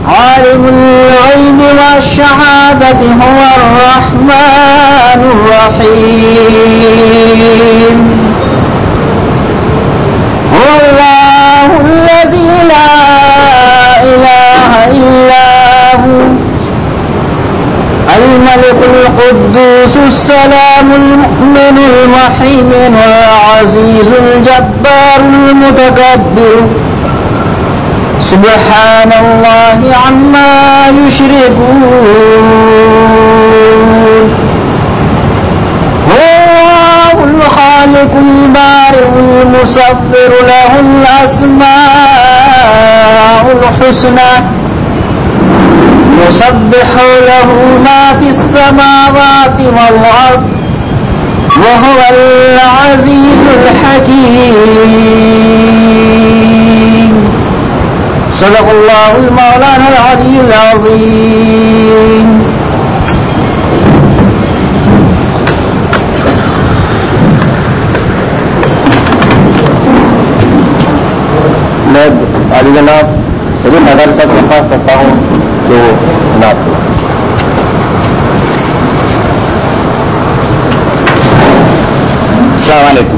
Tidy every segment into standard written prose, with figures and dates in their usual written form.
عالم الغيب والشهادة هو الرحمن الرحيم هو الله الذي لا إله إلا هو الملك القدوس السلام المؤمن المهيمن العزيز الجبار المتكبر سبحان الله عما يشركون هو الله الخالق البارئ المصور له الأسماء الحسنى يسبح له ما في السماوات والأرض وهو العزيز الحكيم صدق الله المولانا العلي العظيم. میں علی جناب سلیم حیدر صاحب کے پاس کرتا ہوں جو جناب السلام علیکم.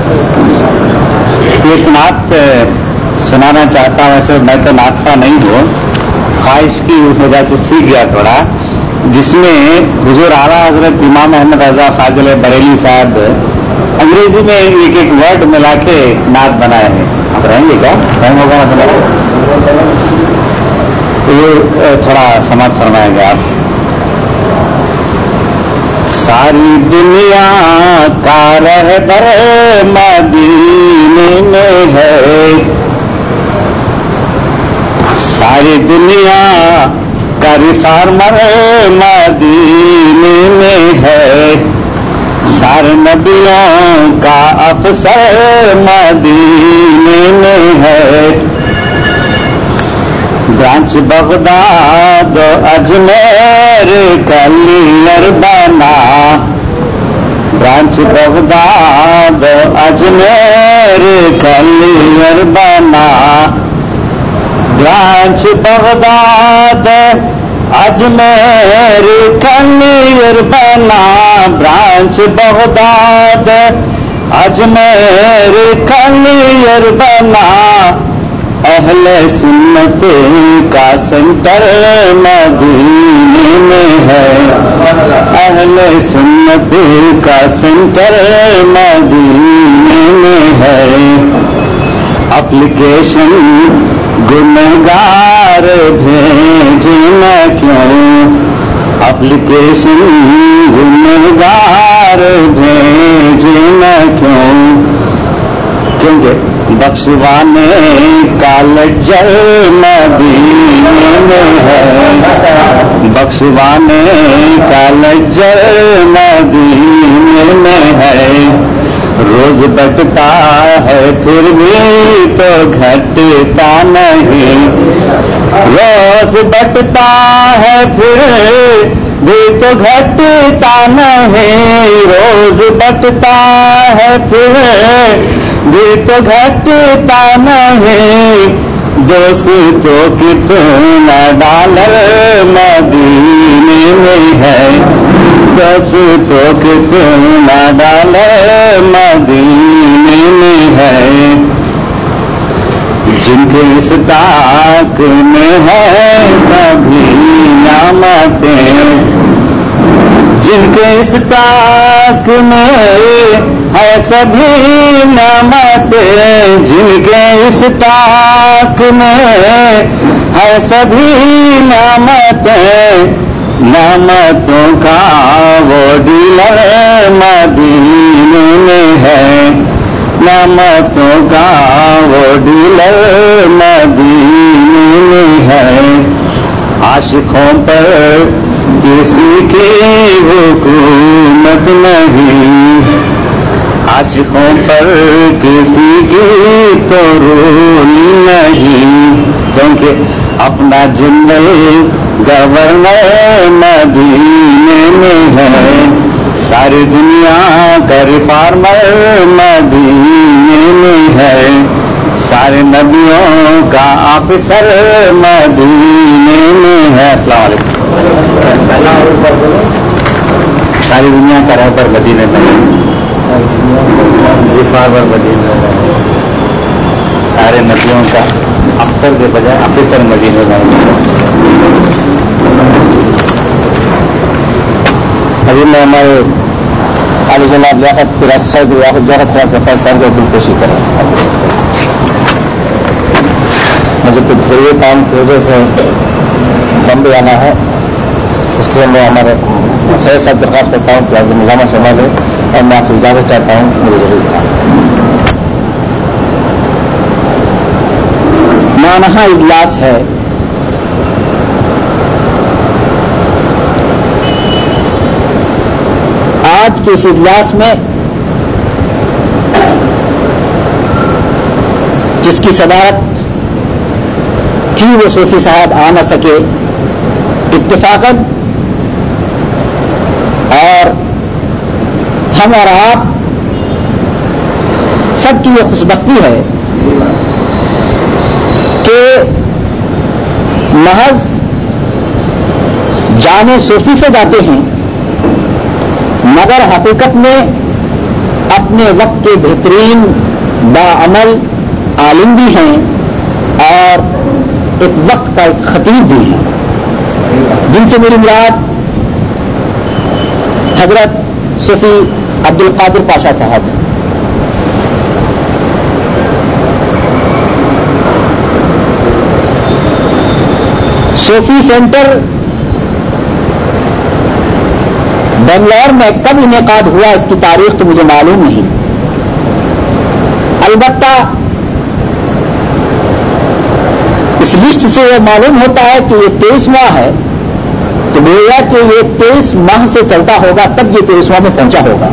ایک نعت سنانا چاہتا ہوں. ایسے میں تو نعت کا نہیں ہوں, خواہش کی وجہ سے سیکھ گیا تھوڑا, جس میں حضور اعلیٰ حضرت امام احمد رضا فاضل بریلی صاحب انگریزی میں ایک ایک ورڈ ملا کے نعت بنائے ہیں. آپ رہیں گے کیا؟ ٹائم ہوگا تو یہ تھوڑا سماعت فرمائیں گے آپ. ساری دنیا کا رہبر مدینے میں ہے, ساری دنیا کا ریفارمر مدینے میں ہے, سارے نبیوں کا افسر مدینے میں ہے, برانچ بغداد اجمیر کلیئر بنا, برانچ بغداد اجمیر کلیئر بنا, برانچ بغداد اجمیر کلیئر بنا, برانچ بغداد اجمیر کلیئر بنا, اہل سنت کا سینٹر مدینے میں ہے, اہل سنت کا سینٹر مدینے میں ہے. اپلیکیشن گنہگار بھیجنا کیوں, اپلیکیشن گنہگار بھیجنا کیوں, کیونکہ بخشوانے کا لجر مدینے میں ہے, بخشوانے کا لجر مدینے میں ہے. روز بٹتا ہے پھر بھی تو گھٹتا نہیں, روز بٹتا ہے پھر بھی تو گھٹتا نہیں, روز بٹتا ہے پھر بھی تو گھٹتا نہیں, دوستوں کتنا ڈالر مدینے میں ہے, دوستوں کتنا ڈالر مدینے میں ہے. جن کے اسٹاک میں ہے سبھی نعمتیں, جن کے اسٹاک میں ہے سبھی نعمتیں, جن کے اسٹاک میں ہے سبھی نعمتیں, نعمتوں کا وہ ڈیلر مدینے میں ہے, نعمتوں کا وہ ڈیلر مدینے میں ہے. عاشقوں پر کسی کی حکومت نہیں, عاشقوں پر کسی کی تو رول نہیں, کیونکہ اپنا جنرل گورنر مدینے میں ہے, ساری دنیا کا ریفارمر مدینے میں ہے, سارے نبیوں کا آفیسر مدینے میں ہے. السلام علیکم. ساری دنیا کا رہبر مدینے میں ہے. مدینے میں سارے نبیوں کا افسر کے بجائے آفیسر مدینے میں. ابھی میں ہمارے عالی جناب لیاقت سید لیاقت سفر کر کے دل کوشی کریں. مجھے کچھ ضروری کام کی وجہ سے بمبئی آنا ہے. اس کے لیے میں ہمارے سید صاحب درخواست کرتا ہوں کہ آپ نظامہ سنبھالے اور میں آپ سے اجازت چاہتا ہوں. مجھے ضروری کام مانہا اجلاس ہے. آج کے اس اجلاس میں جس کی صدارت تھی وہ صوفی صاحب آ نہ سکے اتفاقاً، اور ہم اور آپ سب کی یہ خوشبختی ہے کہ محض جانے صوفی سے جاتے ہیں مگر حقیقت میں اپنے وقت کے بہترین باعمل عالم بھی ہیں اور ایک وقت کا ایک خطیب بھی ہیں، جن سے میری مراد حضرت صوفی عبد القادر پاشا صاحب ہیں. صوفی سینٹر بنگلور میں کب انعقاد ہوا اس کی تاریخ تو مجھے معلوم نہیں، البتہ اس لسٹ سے یہ معلوم ہوتا ہے کہ یہ 23واں ہے، تو گویا کہ یہ 23 ماہ سے چلتا ہوگا تب یہ 23واں میں پہنچا ہوگا.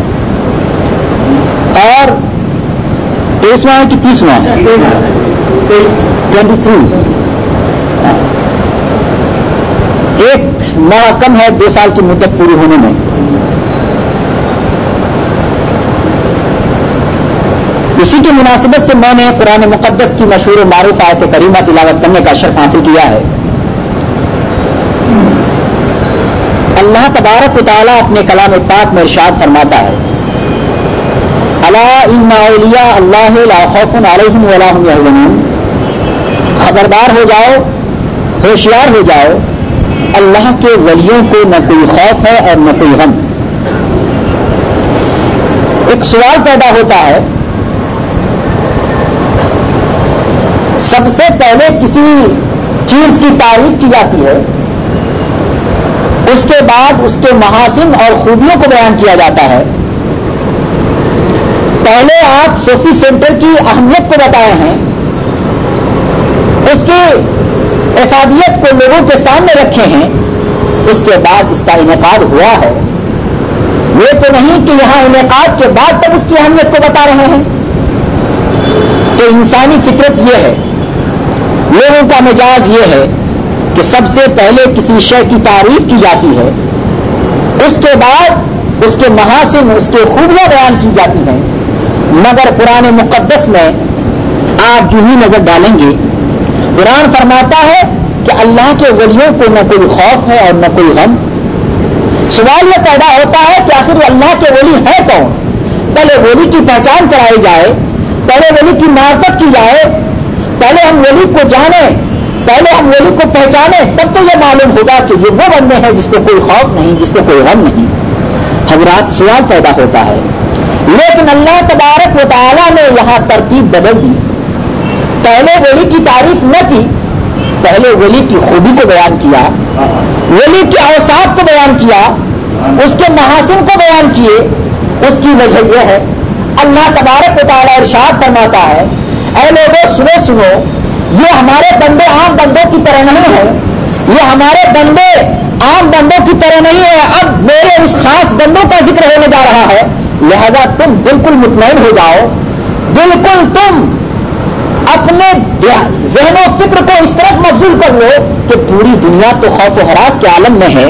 اور 23واں ہے کہ 30واں ہے؟ 23. ایک ماہ کم ہے 2 سال کی مدت پوری ہونے میں. اسی کی مناسبت سے میں نے قرآن مقدس کی مشہور و معروف آیت کریمہ تلاوت کرنے کا شرف حاصل کیا ہے. اللہ تبارک و تعالیٰ اپنے کلام پاک میں ارشاد فرماتا ہے: الا ان اولیاء اللہ لا خوف علیہم ولا هم یحزنون. خبردار ہو جاؤ، ہوشیار ہو جاؤ، اللہ کے ولیوں کو نہ کوئی خوف ہے اور نہ کوئی غم. ایک سوال پیدا ہوتا ہے، سب سے پہلے کسی چیز کی تعریف کی جاتی ہے، اس کے بعد اس کے محاسن اور خوبیوں کو بیان کیا جاتا ہے. پہلے آپ صوفی سینٹر کی اہمیت کو بتائے ہیں، اس کی افادیت کو لوگوں کے سامنے رکھے ہیں، اس کے بعد اس کا انعقاد ہوا ہے. یہ تو نہیں کہ یہاں انعقاد کے بعد تک اس کی اہمیت کو بتا رہے ہیں. تو انسانی فطرت یہ ہے، لوگوں کا مزاج یہ ہے کہ سب سے پہلے کسی شے کی تعریف کی جاتی ہے، اس کے بعد اس کے محاسن، اس کے خوبیاں بیان کی جاتی ہیں. مگر قرآن مقدس میں آپ جو ہی نظر ڈالیں گے، قرآن فرماتا ہے کہ اللہ کے ولیوں کو نہ کوئی خوف ہے اور نہ کوئی غم. سوال یہ پیدا ہوتا ہے کہ آخر اللہ کے ولی ہے کون؟ پہلے ولی کی پہچان کرائی جائے، پہلے ولی کی معرفت کی جائے، پہلے ہم ولی کو جانیں، پہلے ہم ولی کو پہچانیں، تب تو یہ معلوم ہوگا کہ یہ وہ بندے ہیں جس کو کوئی خوف نہیں، جس کو کوئی غم نہیں. حضرات سوال پیدا ہوتا ہے، لیکن اللہ تبارک و تعالیٰ نے یہاں ترتیب بدل دی. پہلے ولی کی تعریف نہ کی، پہلے ولی کی خوبی کو بیان کیا، ولی کے اوصاف کو بیان کیا، اس کے محاسن کو بیان کیے. اس کی وجہ یہ ہے، اللہ تبارک و تعالیٰ ارشاد فرماتا ہے: اے لوگوں سنو سنو، یہ ہمارے بندے عام بندوں کی طرح نہیں ہیں، یہ ہمارے بندے عام بندوں کی طرح نہیں ہے. اب میرے اس خاص بندوں کا ذکر ہونے جا رہا ہے، لہذا تم بالکل مطمئن ہو جاؤ، بالکل تم اپنے ذہن و فکر کو اس طرف مبذول کر لو کہ پوری دنیا تو خوف و ہراس کے عالم میں ہے،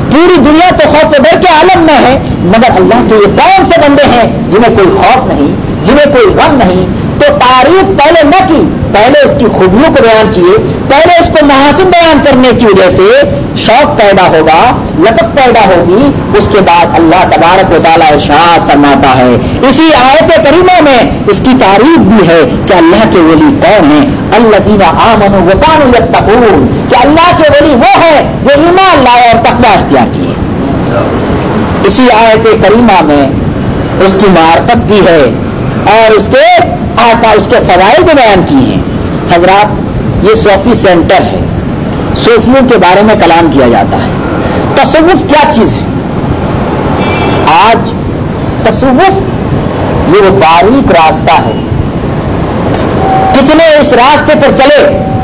پوری دنیا تو خوف و ڈر کے عالم میں ہے، مگر اللہ کے یہ کون سے بندے ہیں جنہیں کوئی خوف نہیں، جنہیں کوئی غم نہیں؟ تو تعریف پہلے نہ کی، پہلے اس کی خوبیوں کو بیان کیے، پہلے اس کو محاسن بیان کرنے کی وجہ سے شوق پیدا ہوگا، لطف پیدا ہوگی، اس کے بعد اللہ تبارک و تعالیٰ ارشاد فرماتا ہے اسی آیت کریمہ میں اس کی تعریف بھی ہے کہ اللہ کے ولی کون ہیں؟ الذین آمنوا وکانوا یتقون، کہ اللہ کے ولی وہ ہے جو ایمان لائے اور تقوی اختیار کیے۔ اسی آیت کریمہ میں اس کی معرفت بھی ہے اور اس کے فضائل بھی بیان کیے ہیں۔ حضرات، یہ صوفی سینٹر ہے، صوفیوں کے بارے میں کلام کیا جاتا ہے۔ تصوف کیا چیز ہے؟ آج تصوف یہ وہ باریک راستہ ہے، کتنے اس راستے پر چلے،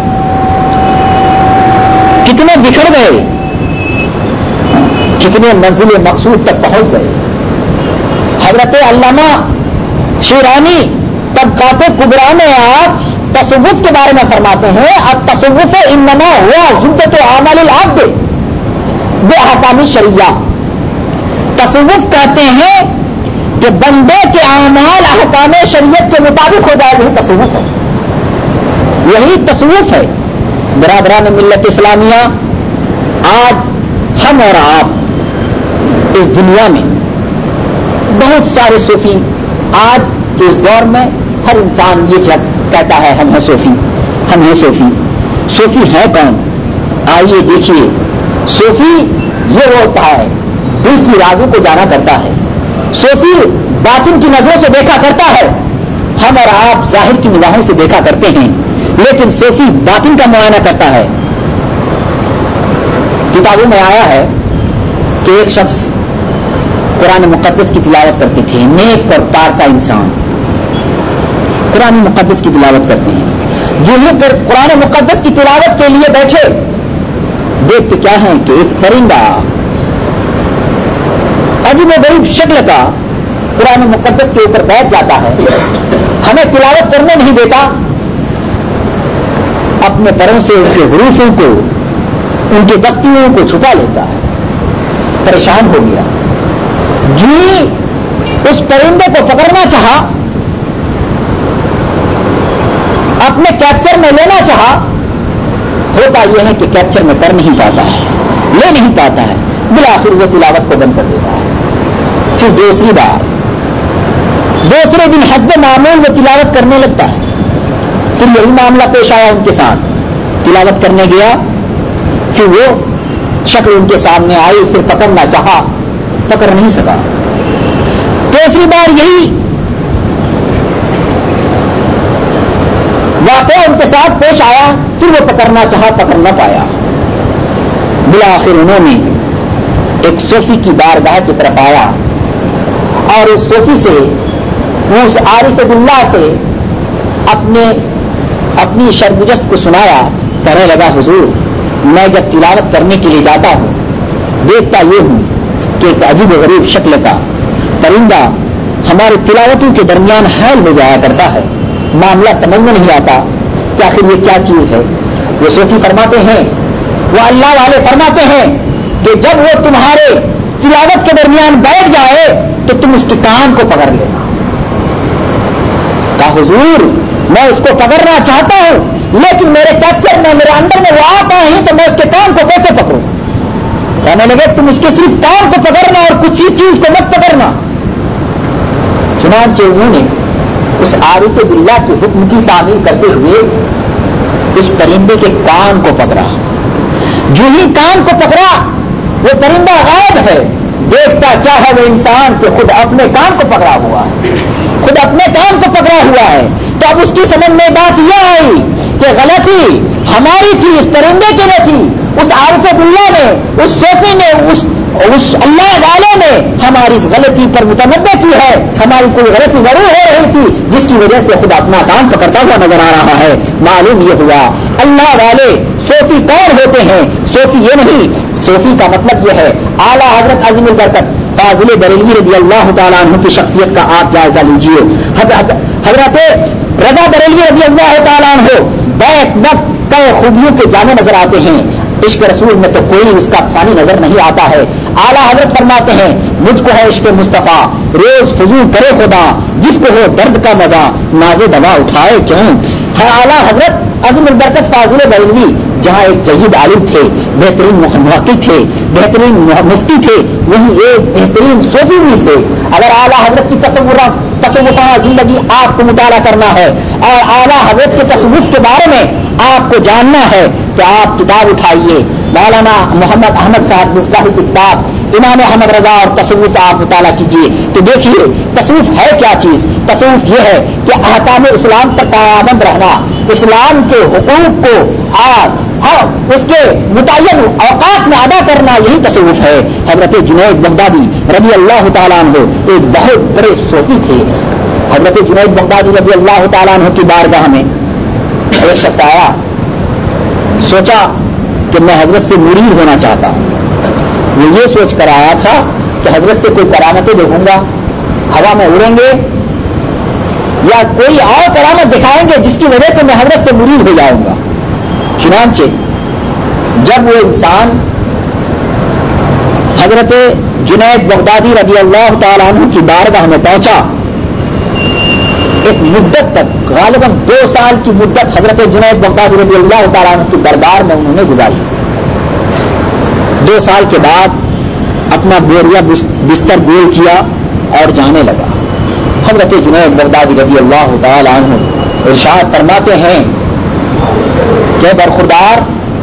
کتنے بکھر گئے، کتنے منزل مقصود تک پہنچ گئے۔ حضرت علامہ شیرانی طبقات کبریٰ میں آپ تصوف کے بارے میں فرماتے ہیں، التصوف انما ہوا زبدۃ اعمال العبد باحکام شریعہ۔ تصوف کہتے ہیں کہ بندے کے اعمال احکام شریعت کے مطابق ہو جائے، وہی تصوف ہے، یہی تصوف ہے۔ برادران ملت اسلامیہ، آج ہم اور آپ اس دنیا میں بہت سارے صوفی، آج کے اس دور میں ہر انسان یہ کہتا ہے ہم ہیں صوفی، ہم ہیں صوفی۔ صوفی ہے کون؟ آئیے دیکھیے، صوفی یہ وہ ہوتا ہے دل کی رازوں کو جانا کرتا ہے، صوفی باطن کی نظروں سے دیکھا کرتا ہے، ہم اور آپ ظاہر کی نگاہوں سے دیکھا کرتے ہیں، لیکن صوفی باطن کا معائنہ کرتا ہے۔ کتابوں میں آیا ہے کہ ایک شخص قرآن مقدس کی تلاوت کرتے تھے، نیک اور پارسا انسان قرآن مقدس کی تلاوت کرتے ہیں، جو ہی قرآن مقدس کی تلاوت کے لیے بیٹھے، دیکھتے کیا ہیں کہ ایک پرندہ عجیب و غریب شکل کا قرآن مقدس کے اوپر بیٹھ جاتا ہے، ہمیں تلاوت کرنے نہیں دیتا، اپنے پروں سے ان کے حروفوں کو، ان کے تختیوں کو چھپا لیتا ہے۔ پریشان ہو گیا، جو ہی اس پرندے کو پکڑنا چاہا، اپنے کیپچر میں لینا چاہا، ہوتا یہ ہے کہ کیپچر میں کر نہیں پاتا ہے، لے نہیں پاتا ہے، بالآخر وہ تلاوت کو بند کر دیتا ہے۔ پھر دوسری بار، دوسرے دن حسب معمول وہ تلاوت کرنے لگتا ہے، پھر یہی معاملہ پیش آیا ان کے ساتھ، تلاوت کرنے گیا، پھر وہ شکل ان کے سامنے آئی، پھر پکڑنا چاہا، پکڑ نہیں سکا۔ تیسری بار یہی واقعہ ان کے ساتھ پیش آیا، پھر وہ پکڑنا چاہا، پکڑ نہ پایا۔ بالآخر انہوں نے ایک صوفی کی بارگاہ کی طرف آیا اور اس صوفی سے، اس عارف باللہ سے اپنی شرگجست کو سنایا۔ کہنے لگا، حضور میں جب تلاوت کرنے کے لیے جاتا ہوں، دیکھتا یہ ہوں کہ ایک عجیب و غریب شکل کا پرندہ ہماری تلاوتوں کے درمیان حائل ہو جایا کرتا ہے، معاملہ سمجھ میں نہیں آتا کہ آخر یہ کیا چیز ہے۔ وہ صوفی فرماتے ہیں، وہ اللہ والے فرماتے ہیں کہ جب وہ تمہارے تلاوت کے درمیان بیٹھ جائے تو تم اس کے کان کو پکڑ لینا۔ کہا، حضور میں اس کو پکڑنا چاہتا ہوں، لیکن میرے کیپچر میں، میرے اندر میں وہ آتا ہی تو میں اس کے کان کو کیسے پکڑوں؟ کہنے لگے، تم اس کے صرف کان کو پکڑنا اور کچھ چیز کو مت پکڑنا۔ چنانچہ انہوں نے اس عارف باللہ کے حکم کی تعمیل کرتے ہوئے اس پرندے کے کان کو پکڑا۔ جو ہی کان کو پکڑا، وہ پرندہ غائب ہے۔ دیکھتا کیا ہے وہ انسان کہ خود اپنے کان کو پکڑا ہوا ہے، خود اپنے کان کو پکڑا ہوا ہے۔ تو اب اس کی سمجھ میں بات یہ آئی کہ غلطی ہماری تھی، اس پرندے کے لیے تھی، اس عارف باللہ نے، اس صوفی نے، اس اللہ والے نے ہماری اس غلطی پر متنبہ کی ہے، ہماری کوئی غلطی ضرور ہو رہی تھی جس کی وجہ سے خود اپنا کان پکڑتا ہوا نظر آ رہا ہے۔ معلوم یہ ہوا اللہ والے صوفی کون ہوتے ہیں؟ صوفی یہ نہیں، صوفی کا مطلب یہ ہے اعلیٰ حضرت عظیم البرکت فاضل بریلوی رضی اللہ تعالیٰ عنہ کی شخصیت کا آپ جائزہ لیجیے۔ حضرت رضا بریلوی رضی اللہ تعالیٰ عنہ نیک وقت کئی خوبیوں کے جامع نظر آتے ہیں، عشق رسول میں تو کوئی اس کا ثانی نظر نہیں آتا ہے۔ اعلیٰ حضرت فرماتے ہیں مجھ کو ہے عشق مصطفیٰ روز فضول کرے خدا، جس کو ہو درد کا مزہ ناز دوا اٹھائے کیوں۔ ہے اعلیٰ حضرت عظیم البرکت فاضل بریلوی، جہاں ایک جید عالم تھے، بہترین محقق تھے، بہترین مفتی تھے، وہیں ایک بہترین صوفی بھی تھے۔ اگر اعلیٰ حضرت کی تصوفانہ زندگی آپ کو مطالعہ کرنا ہے اور اعلیٰ حضرت کے تصوف کے بارے میں آپ کو جاننا ہے تو آپ کتاب اٹھائیے، مولانا محمد احمد صاحب مصباحی کی کتاب امام احمد رضا اور تصوف آپ مطالعہ کیجیے تو دیکھیے تصوف ہے کیا چیز۔ تصوف یہ ہے کہ احکام اسلام پر پابند رہنا، اسلام کے حقوق کو اس کے متعین اوقات میں ادا کرنا، یہی تصوف ہے۔ حضرت جنید بغدادی رضی اللہ تعالیٰ عنہ ایک بہت بڑے صوفی تھے۔ حضرت جنید بغدادی رضی اللہ تعالیٰ عنہ کی بارگاہ میں ایک شخص آیا، سوچا کہ میں حضرت سے مرید ہونا چاہتا ہوں۔ وہ یہ سوچ کر آیا تھا کہ حضرت سے کوئی کرامتیں دیکھوں گا، ہوا میں اڑیں گے یا کوئی اور کرامت دکھائیں گے جس کی وجہ سے میں حضرت سے مرید ہو جاؤں گا۔ چنانچہ جب وہ انسان حضرت جنید بغدادی رضی اللہ تعالیٰ عنہ کی بارگاہ میں پہنچا، ایک مدت تک غالباً 2 سال کی مدت حضرت جنید بغدادی رضی اللہ تعالیٰ عنہ کی دربار میں انہوں نے گزاری۔ 2 سال کے بعد اپنا بوریا بستر گول کیا اور جانے لگا۔ حضرت جنید بغدادی رضی اللہ تعالیٰ عنہ ارشاد فرماتے ہیں کہ برخوردار،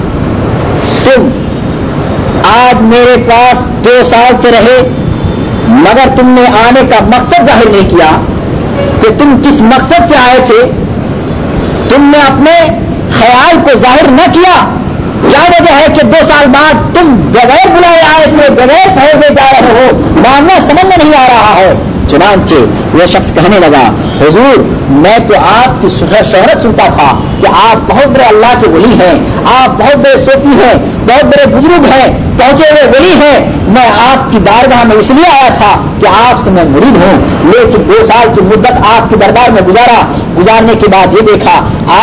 تم آج میرے پاس 2 سال سے رہے مگر تم نے آنے کا مقصد ظاہر نہیں کیا کہ تم کس مقصد سے آئے تھے، تم نے اپنے خیال کو ظاہر نہ کیا۔ کیا وجہ ہے کہ 2 سال بعد تم بغیر بلائے آئے تھے، بغیر کہے ہوئے جا رہے ہو؟ معاملہ سمجھ میں نہیں آ رہا ہے۔ چنانچہ وہ شخص کہنے لگا حضور میں تو آپ کی شہرت سنتا تھا کہ آپ بہت بڑے اللہ کے ولی ہیں، آپ بہت بڑے صوفی ہیں، بہت بڑے بزرگ ہیں، پہنچے ہوئے ولی ہیں۔ میں آپ کی بارگاہ میں اس لیے آیا تھا کہ آپ سے میں مرید ہوں، لیکن 2 سال کی مدت آپ کے دربار میں گزارنے کے بعد یہ دیکھا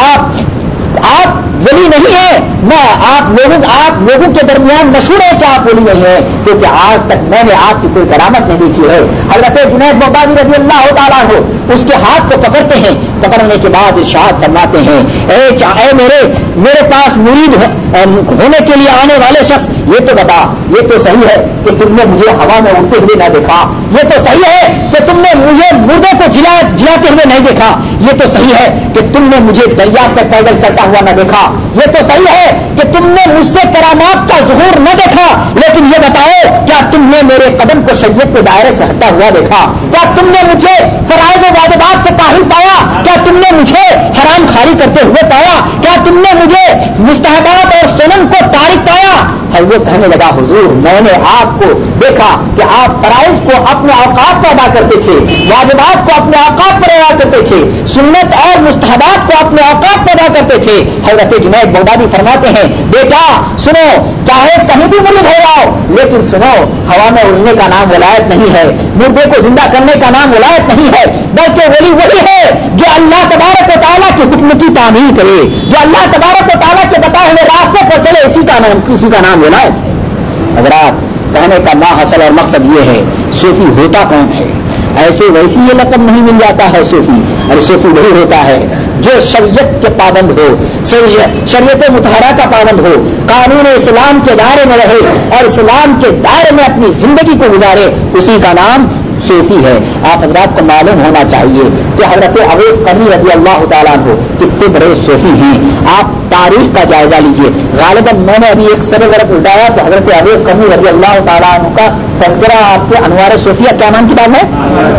آپ ولی نہیں ہیں۔ میں آپ لوگوں کے درمیان مشہور ہے کہ آپ ولی نہیں ہیں، کیونکہ آج تک میں نے آپ کی کوئی کرامت نہیں دیکھی ہے۔ حضرت جنید بغدادی رضی اللہ تعالیٰ عنہ اس کے ہاتھ کو پکڑتے ہیں، پکڑنے کے بعد ارشاد فرماتے ہیں اے میرے پاس مرید ہونے کے لیے آنے والے شخص، یہ تو بتا، یہ تو صحیح ہے کہ تم نے مجھے ہوا میں اڑتے ہوئے نہ دیکھا، یہ تو صحیح ہے کہ تم نے مجھے مردے کو جلاتے ہوئے نہیں دیکھا، یہ تو صحیح ہے کہ تم نے مجھے دریا پر پیدل چلتا ہوا نہ دیکھا، یہ تو صحیح ہے کہ تم نے مجھ سے کرامات کا ظہور نہ دیکھا، لیکن یہ بتاؤ کیا تم نے میرے قدم کو شریعت کے دائرے سے ہٹا ہوا دیکھا؟ کیا تم نے مجھے فرائض و واجبات سے کاہل پایا؟ کیا تم نے مجھے حرام خاری کرتے ہوئے پایا؟ کیا تم نے مجھے مستحبات اور سنن کو تارک پایا؟ وہ کہنے لگا حضور میں نے آپ کو دیکھا کہ آپ فرائض کو اپنے اوقات پر ادا کرتے تھے، واجبات کو اپنے اوقات پر ادا کرتے تھے، سنت اور مستحبات کو اپنے اوقات پر ادا کرتے تھے۔ حضرت جنید بغدادی فرماتے ہیں بیٹا سنو، چاہے کہیں بھی مرید ہو جاؤ لیکن سنو، ہوا میں اڑنے کا نام ولایت نہیں ہے، مردے کو زندہ کرنے کا نام ولایت نہیں ہے، بلکہ ولی وہی ہے جو اللہ تبارک و تعالیٰ کے حکم کی تعمیل کرے، جو اللہ تبارک و تعالیٰ کے بتائے ہوئے راستے پر چلے، اسی کا نام ولایت ہے۔ حضرات کہنے کا ماحصل اور مقصد یہ ہے صوفی ہوتا کون ہے؟ ایسے ویسی یہ لقب نہیں مل جاتا ہے صوفی، اور صوفی وہی ہوتا ہے جو شریعت کے پابند ہو، شریعت مطہرہ کا پابند ہو، قانون اسلام کے دائرے میں رہے اور اسلام کے دائرے میں اپنی زندگی کو گزارے، اسی کا نام صوفی ہے۔ آپ حضرات کو معلوم ہونا چاہیے کہ حضرت اویس قرنی رضی اللہ تعالیٰ عنہ کتنے بڑے صوفی ہیں۔ آپ تاریخ کا جائزہ لیجئے، غالباً میں نے ابھی ایک سر ورق اٹھایا تو حضرت اویس قرنی رضی اللہ تعالیٰ عنہ کا تذکرہ آپ کے انوار صوفیہ، کیا نام کتاب ہے؟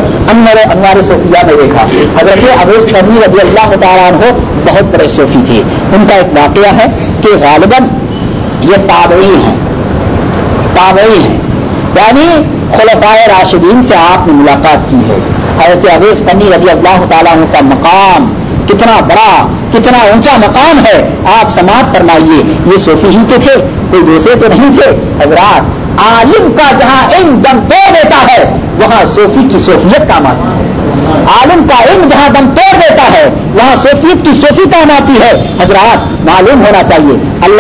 انوار صوفیہ میں دیکھا۔ حضرت اویس قرنی رضی اللہ تعالیٰ عنہ بہت بڑے صوفی تھے۔ ان کا ایک واقعہ ہے کہ غالباً یہ تابعی ہیں، یعنی خلفائے راشدین سے آپ نے ملاقات کی ہے۔ حضرت اویس قرنی رضی اللہ تعالیٰ عنہ کا مقام کتنا بڑا، کتنا اونچا مقام ہے، آپ سماعت فرمائیے۔ یہ صوفی ہی تو تھے، کوئی دوسرے تو نہیں تھے۔ حضرات عالم کا جہاں علم دم توڑ دیتا ہے وہاں صوفی کی صوفیت کام آتی ہے۔ عالم کا علم جہاں دم توڑ دیتا ہے وہاں صوفیت کی صوفی کام آتی ہے. حضرات معلوم ہونا چاہیے.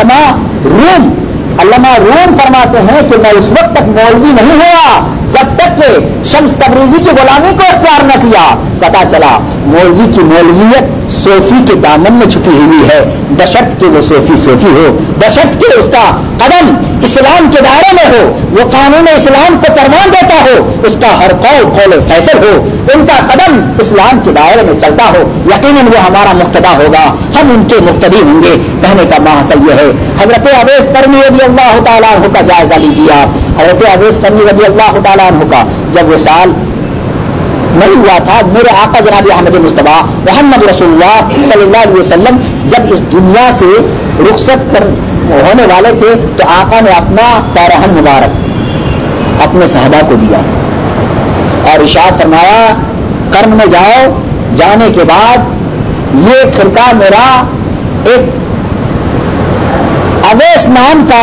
علامہ روم فرماتے ہیں کہ میں اس وقت تک مولوی نہیں ہوا جب تک کہ شمس تبریزی کی غلامی کو اختیار نہ کیا. پتا چلا مولوی کی مولویت صوفی کے دامن میں چھپی ہوئی ہے، بشرط کہ وہ صوفی ہو، بشرط کہ اس کا قدم اسلام کے دائرے میں ہو، وہ قانون اسلام کو پروان دیتا ہو، اس کا ہر قول فیصل ہو، ان کا قدم اسلام کے دائرے میں چلتا ہو. یقیناً وہ ہمارا مقتدا ہوگا، ہم ان کے مقتدی ہوں گے. کہنے کا محصل یہ ہے. حضرت اویس قرنی رضی اللہ تعالیٰ عنہ کا جائزہ لیجیے آپ. حضرت اویس قرنی رضی اللہ تعالیٰ عنہ کا جب وہ سال نہیں ہوا تھا، میرے آقا جناب احمد مصطفیٰ محمد رسول اللہ صلی اللہ علیہ وسلم جب اس دنیا سے رخصت ہونے والے تھے تو آقا نے اپنا پیرہن مبارک اپنے صحابہ کو دیا اور ارشاد فرمایا کرم میں جاؤ. جانے کے بعد یہ خرقہ میرا ایک اویس نام کا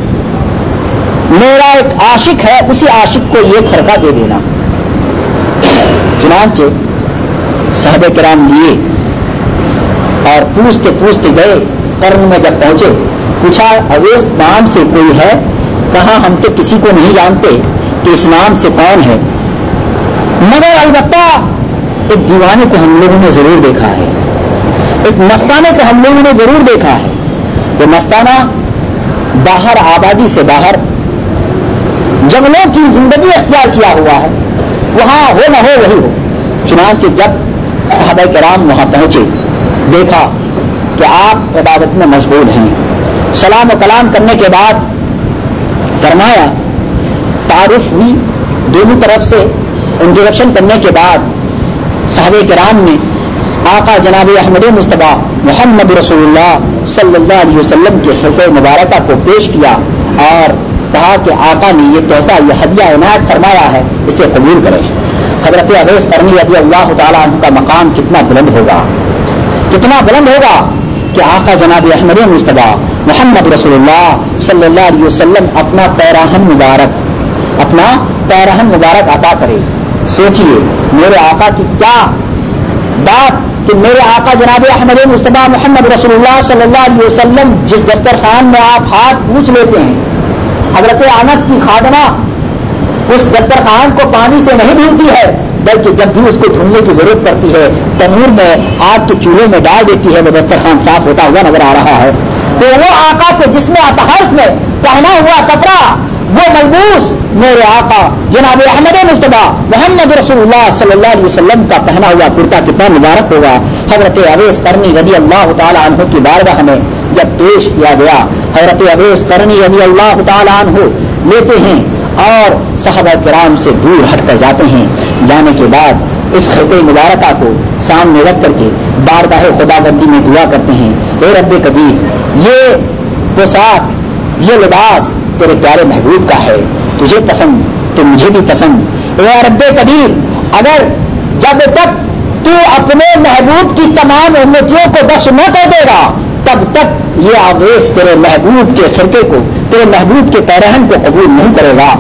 میرا ایک عاشق ہے، اسی عاشق کو یہ خرقہ دے دینا. چنانچہ صحابہ کرام لیے اور پوچھتے پوچھتے گئے. قرن میں جب پہنچے پوچھا اویس نام سے کوئی ہے؟ کہا ہم تو کسی کو نہیں جانتے کہ اس نام سے کون ہے، مگر البتہ ایک دیوانے کو ہم لوگوں نے ضرور دیکھا ہے، ایک مستانے کو ہم لوگوں نے ضرور دیکھا ہے. وہ مستانہ باہر آبادی سے باہر جنگلوں کی زندگی اختیار کیا ہوا ہے، وہاں ہو نہ ہو وہی ہو. چنانچہ جب صحابہ کرام وہاں پہنچے دیکھا کہ آپ عبادت میں مشغول ہیں. سلام و کلام کرنے کے بعد فرمایا، تعارف ہوئی دونوں طرف سے انٹروڈکشن کرنے کے بعد صحابہ کرام نے آقا جناب احمد مصطفیٰ محمد رسول اللہ صلی اللہ علیہ وسلم کے خرقہ مبارکہ کو پیش کیا اور کہا کہ آقا نے یہ تحفہ یہ ہدیہ عنایت فرمایا ہے، اسے قبول کریں. حضرت اویس قرنی رضی اللہ تعالیٰ عنہ کا مقام کتنا بلند ہوگا، کتنا بلند ہوگا کہ آقا جناب احمد مصطفیٰ محمد رسول اللہ صلی اللہ علیہ وسلم اپنا پیراہن مبارک عطا کرے. سوچئے میرے آقا کی کیا بات کہ میرے آقا جناب احمد مصطفیٰ محمد رسول اللہ صلی اللہ علیہ وسلم جس دسترخوان میں آپ ہاتھ پوچھ لیتے ہیں، حضرت انس کی خادمہ اس دسترخوان کو پانی سے نہیں دھلتی ہے بلکہ جب بھی اس کو دھلنے کی ضرورت پڑتی ہے تنور میں آگ کے چولہے میں ڈال دیتی ہے، وہ دسترخوان صاف ہوتا ہوا نظر آ رہا ہے. تو وہ آقا کے جسم اطہر میں پہنا ہوا کپڑا، وہ ملبوس میرے آقا جناب احمد مصطفیٰ محمد رسول اللہ صلی اللہ علیہ وسلم کا پہنا ہوا کرتا کتنا مبارک ہوگا. حضرت اویس قرنی رضی اللہ تعالیٰ عنہ کی بارگاہ میں جب پیش کیا گیا، حضرت اویس قرنی رضی اللہ تعالیٰ عنہ لیتے ہیں اور صحابہ کرام سے دور ہٹ کر جاتے ہیں. جانے کے بعد اس خرقہ مبارکہ کو سامنے رکھ کر کے بارگاہ خدا بندی میں دعا کرتے ہیں، اے رب قدیر یہ پوشاک یہ لباس تیرے پیارے محبوب کا ہے، تجھے پسند تو مجھے بھی پسند. اے رب قدیر اگر جب تک تو اپنے محبوب کی تمام امتیوں کو بخش نہ کر دے گا تب تک یہ اویس تیرے محبوب کے خرقے کو، تیرے محبوب کے پیرہن کو قبول نہیں کرے گا.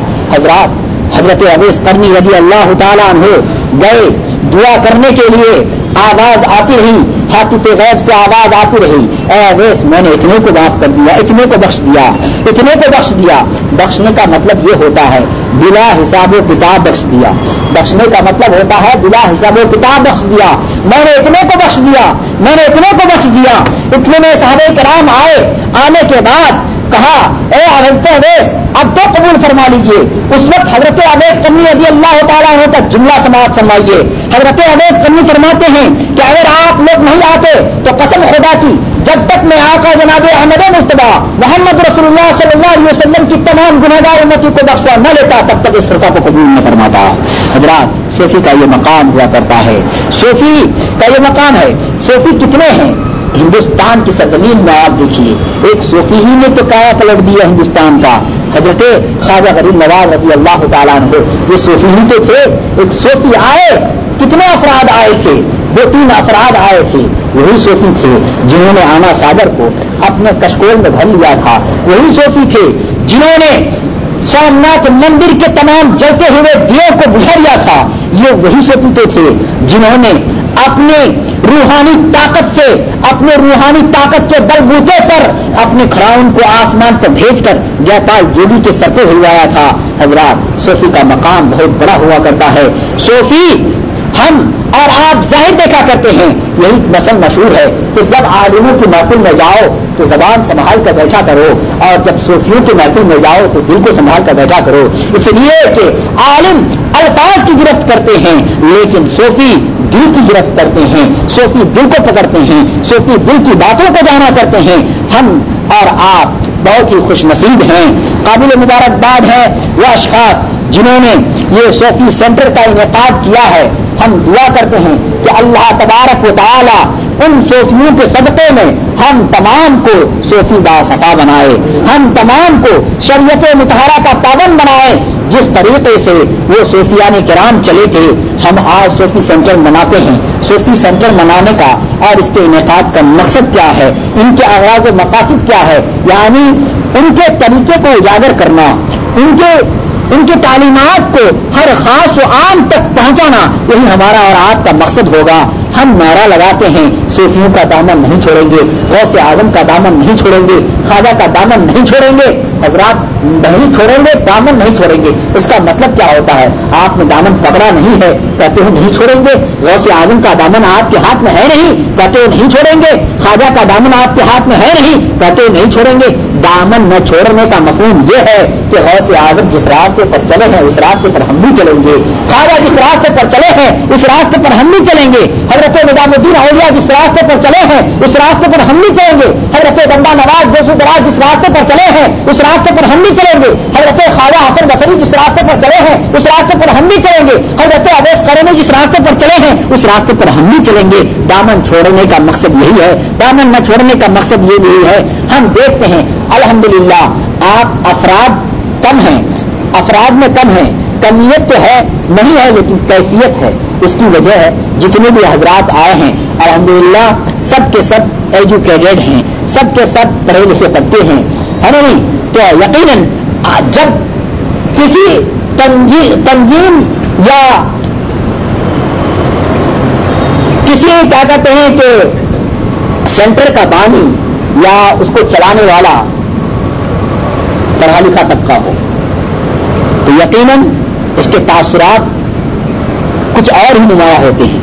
حضرت اویس قرنی رضی اللہ تعالیٰ عنہ گئے دعا کرنے کے لیے، آواز آتی رہی، حاطب غیب سے آواز آتی رہی، اے اویس میں نے اتنے کو معاف کر دیا، اتنے کو بخش دیا، اتنے کو بخش دیا. بخشنے کا مطلب یہ ہوتا ہے بلا حساب و کتاب بخش دیا. بخشنے کا مطلب ہوتا ہے بلا حساب و کتاب بخش دیا. میں نے اتنے کو بخش دیا، میں نے اتنے کو بخش دیا. اتنے میں صحابہ کرام آنے کے بعد کہا اے حضرت اویس اب تو قبول فرما لیجئے. اس وقت حضرت اویس قرنی رضی اللہ تعالیٰ عنہ کا جملہ سماعت فرمائیے. حضرت اویس قرنی فرماتے ہیں کہ اگر آپ لوگ نہیں آتے تو قسم خدا کی جب تک میں آقا جناب احمد مصطفیٰ محمد رسول اللہ صلی اللہ علیہ وسلم کی تمام گنہگار امتی کو بخشوا نہ لیتا تب تک اس فرقہ کو قبول نہ فرماتا. حضرات صوفی کا یہ مقام ہوا کرتا ہے، صوفی کا یہ مقام ہے. صوفی کتنے ہیں ہندوستان کی سرزمین میں؟ آپ دیکھیے ایک صوفی ہی نے تو کایا پلٹ دیا ہندوستان کا. حضرت خواجہ غریب نواز رضی اللہ تعالیٰ عنہ یہ صوفی ہی تو تھے. ایک صوفی آئے، کتنے افراد آئے تھے؟ 2-3 افراد آئے تھے. وہی صوفی تھے جنہوں نے آنا ساگر کو اپنے کشکول میں بھر لیا تھا. وہی صوفی تھے جنہوں نے سومناتھ مندر کے تمام جلتے ہوئے دیوں کو بجھا لیا تھا. یہ وہی صوفی تھے جنہوں نے اپنے روحانی طاقت سے، اپنے روحانی طاقت کے بل بوتے پر اپنے کھڑاؤن کو آسمان پر بھیج کر جے پال جوگی کے سر پہ ہلوایا تھا۔ حضرات صوفی کا مقام بہت بڑا ہوا کرتا ہے۔ صوفی ہم اور آپ ظاہر دیکھا کرتے ہیں، یہی مثل مشہور ہے کہ جب عالموں کی محفل میں جاؤ تو زبان سنبھال کر بیٹھا کرو، اور جب صوفیوں کی محفل میں جاؤ تو دل کو سنبھال کر بیٹھا کرو۔ اس لیے کہ عالم الفاظ کی گرفت کرتے ہیں لیکن صوفی دل کی گرفت کرتے ہیں، صوفی دل کو پکڑتے ہیں، صوفی دل کی باتوں کو جانا کرتے ہیں۔ ہم اور آپ بہت ہی خوش نصیب ہیں، قابل مبارکباد ہیں وہ اشخاص جنہوں نے یہ صوفی سینٹر کا انعقاد کیا ہے۔ ہم دعا کرتے ہیں کہ اللہ تبارک و تعالی ان صوفیوں کے صدقے میں ہم تمام کو صوفی باصفا بنائے، ہم تمام کو شریعت مطہرہ کا پابند بنائے، جس طریقے سے وہ صوفیان کرام چلے تھے۔ ہم آج صوفی سینٹر مناتے ہیں، صوفی سینٹر منانے کا اور اس کے انعقاد کا مقصد کیا ہے، ان کے اغراض و مقاصد کیا ہے، یعنی ان کے طریقے کو اجاگر کرنا، ان کے تعلیمات کو ہر خاص و عام تک پہنچانا، یہی ہمارا اور آپ کا مقصد ہوگا۔ ہم نعرہ لگاتے ہیں صوفیوں کا دامن نہیں چھوڑیں گے، غوث اعظم کا دامن نہیں چھوڑیں گے، خواجہ کا دامن نہیں چھوڑیں گے۔ حضرات نہیں چھوڑیں گے، دامن نہیں چھوڑیں گے، اس کا مطلب کیا ہوتا ہے؟ آپ نے دامن پکڑا نہیں ہے، کہتے ہو نہیں چھوڑیں گے۔ غوث اعظم کا دامن آپ کے ہاتھ میں ہے نہیں، کہتے ہو نہیں چھوڑیں گے۔ خواجہ کا دامن آپ کے ہاتھ میں ہے نہیں، کہتے ہو نہیں چھوڑیں گے۔ دامن نہ چھوڑنے کا مفہوم یہ ہے کہ غوث اعظم جس راستے پر چلے ہیں اس راستے پر ہم بھی چلیں گے، خواجہ جس راستے پر چلے ہیں اس راستے پر ہم بھی چلیں گے، حضرت نظام الدین اولیاء جس راستے پر چلے ہیں اس راستے پر ہم بھی چلیں گے، حضرت بندہ نواز گوسو دراز جس راستے پر چلے ہیں اس راستے پر ہم بھی چلیں گے، حضرت خواجہ حسن بصری جس راستے پر چلے ہیں اس راستے پر ہم بھی چلیں گے، حضرت اویس قرنی جس راستے پر چلے ہیں اس راستے پر ہم بھی چلیں گے۔ دامن چھوڑنے کا مقصد یہی ہے، دامن نہ چھوڑنے کا مقصد یہی ہے۔ ہم دیکھتے ہیں الحمدللہ آپ افراد کم ہیں، افراد میں کم ہیں، کمیت تو ہے نہیں ہے لیکن کیفیت ہے۔ اس کی وجہ ہے جتنے بھی حضرات آئے ہیں الحمدللہ سب کے سب ایجوکیٹڈ ہیں، سب کے سب پڑھے لکھے طبقے ہیں، ہے نا نہیں؟ تو یقیناً جب کسی تنظیم یا کسی کیا کہتے ہیں کہ سینٹر کا بانی یا اس کو چلانے والا پڑھا لکھا طبقہ ہو تو یقیناً اس کے تاثرات کچھ اور ہی نمایاں ہوتے ہیں۔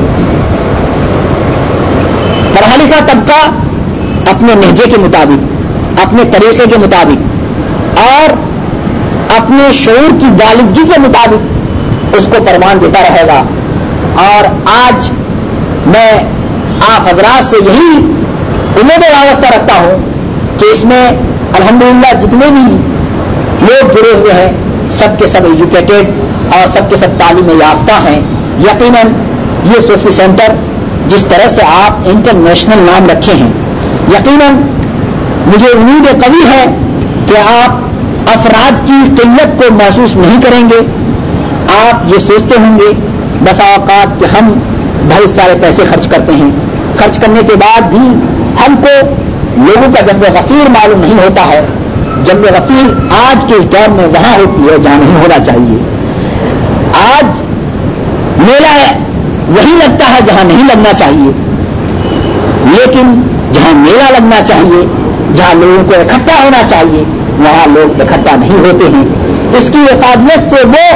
پڑھا لکھا طبقہ اپنے لہجے کے مطابق، اپنے طریقے کے مطابق اور اپنے شعور کی غالبگی کے مطابق اس کو فرمان دیتا رہے گا۔ اور آج میں آپ حضرات سے یہی امید وابستہ رکھتا ہوں کہ اس میں الحمدللہ جتنے بھی لوگ جڑے ہوئے ہیں سب کے سب ایجوکیٹڈ اور سب کے سب تعلیم یافتہ ہیں۔ یقیناً یہ صوفی سینٹر جس طرح سے آپ انٹرنیشنل نام رکھے ہیں، یقیناً مجھے امید قوی ہے کہ آپ افراد کی قلت کو محسوس نہیں کریں گے۔ آپ یہ سوچتے ہوں گے بسا اوقات کہ ہم بہت سارے پیسے خرچ کرتے ہیں، خرچ کرنے کے بعد بھی ہم کو لوگوں کا جنب غفیر معلوم نہیں ہوتا ہے۔ جنب غفیر آج کے اس دور میں وہاں ہوتی ہے جہاں نہیں ہونا چاہیے۔ آج میلہ وہی لگتا ہے جہاں نہیں لگنا چاہیے، لیکن جہاں میلہ لگنا چاہیے، جہاں لوگوں کو اکٹھا ہونا چاہیے، وہاں لوگ اکٹھا نہیں ہوتے ہیں۔ اس کی افادیت سے وہ